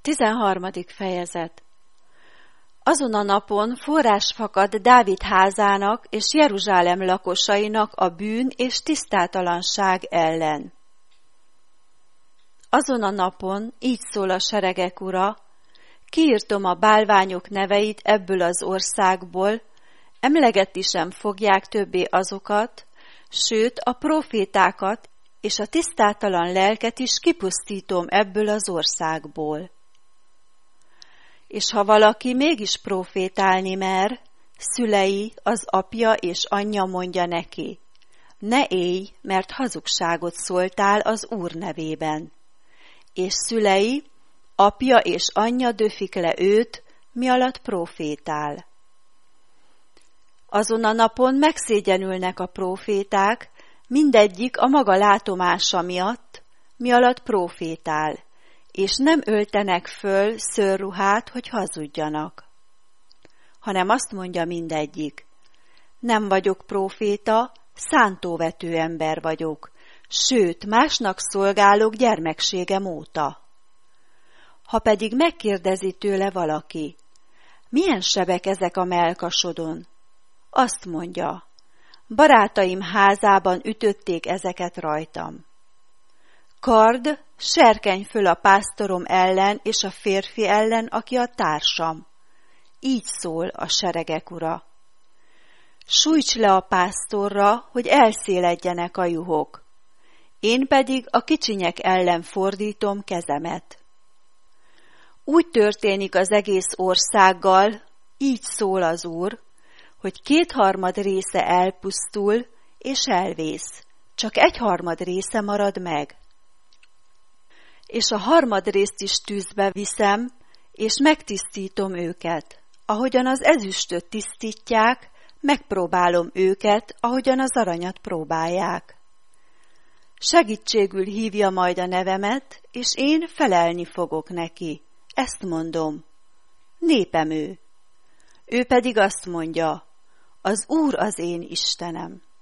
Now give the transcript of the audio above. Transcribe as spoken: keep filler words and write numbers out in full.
tizenharmadik fejezet. Azon a napon forrás fakad Dávid házának és Jeruzsálem lakosainak a bűn és tisztátalanság ellen. Azon a napon így szól a seregek ura: kiírtom a bálványok neveit ebből az országból, emlegetni sem fogják többé azokat, sőt a profétákat és a tisztátalan lelket is kipusztítom ebből az országból. És ha valaki mégis profétálni mer, szülei, az apja és anyja mondja neki: ne élj, mert hazugságot szóltál az Úr nevében. És szülei, apja és anyja döfik le őt, mi alatt profétál. Azon a napon megszégyenülnek a proféták, mindegyik a maga látomása miatt, mi alatt profétál, és nem öltenek föl szőrruhát, hogy hazudjanak. Hanem azt mondja mindegyik: nem vagyok proféta, szántóvető ember vagyok, sőt, másnak szolgálok gyermekségem óta. Ha pedig megkérdezi tőle valaki: milyen sebek ezek a mellkasodon? Azt mondja: barátaim házában ütötték ezeket rajtam. Kard, serkenj föl a pásztorom ellen és a férfi ellen, aki a társam. Így szól a seregek ura. Sújts le a pásztorra, hogy elszéledjenek a juhok. Én pedig a kicsinyek ellen fordítom kezemet. Úgy történik az egész országgal, így szól az Úr, hogy kétharmad része elpusztul és elvész, csak egyharmad része marad meg. És a harmadrészt is tűzbe viszem, és megtisztítom őket. Ahogyan az ezüstöt tisztítják, megpróbálom őket, ahogyan az aranyat próbálják. Segítségül hívja majd a nevemet, és én felelni fogok neki. Ezt mondom: népem ő. Ő pedig azt mondja: az Úr az én Istenem.